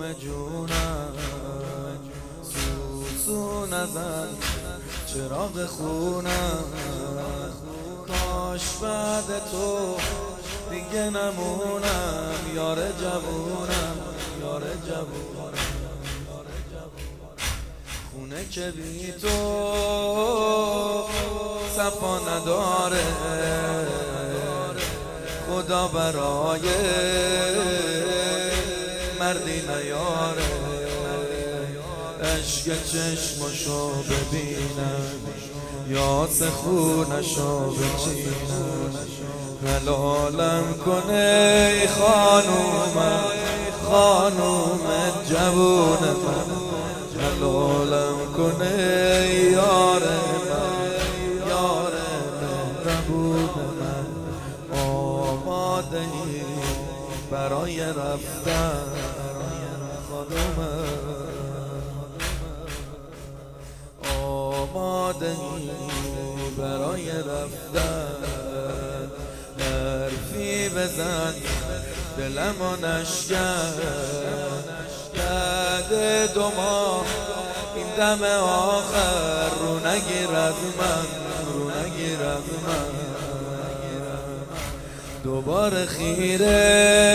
جونم سوسو نزن چراغ خونم، کاش بعد تو دیگه نمونم. یار جوونم یار جوونم، خونه که بی تو صفا نداره، خدا برای مردی نیاره. اشک چشمشو ببینم یا خونشو بچینم، حلالم کنه ای خانومم، خانوم جوون من، حلالم کنه ای یار من، یار مهربون من. آماده ای برای رفتن خانومم، آماده ای برای رفتن. حرفی بزن دلمو نشکن، بعد 2 ماه این دم آخر رو نگیر از من، رو نگیر از من. دوباره خیره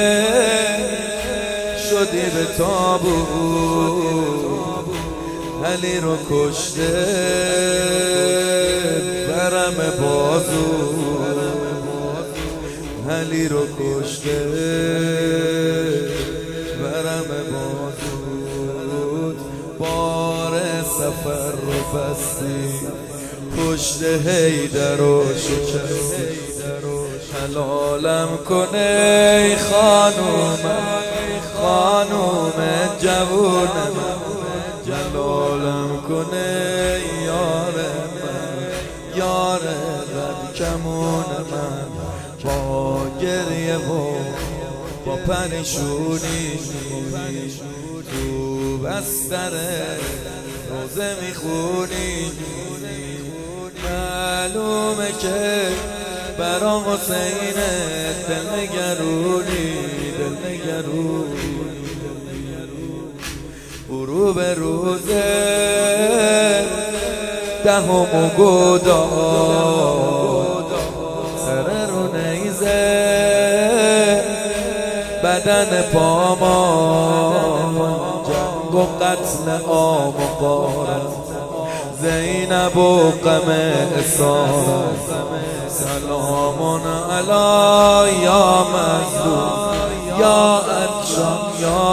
شدی به تابوت، علی رو کشته برم بازو، علی رو کشته برم بازو. بار سفر رو بستی پشت حیدر رو شکستی، حلالم کنه ای خانومم، خانوم جوون من، حلالم کنه یار من، یار بد کمون من. با گریه و با پریشونی تو بستر روزه میخونی، معلومه که برا حسین دل نگرونی، دل نگرونی. غروب روزه 10 گدا سر رو نیزه بدن پامان، جنگ و قتل عام و غارت، زینب و غم اسارت. سلام علی یا مظلوم یا عطشان یا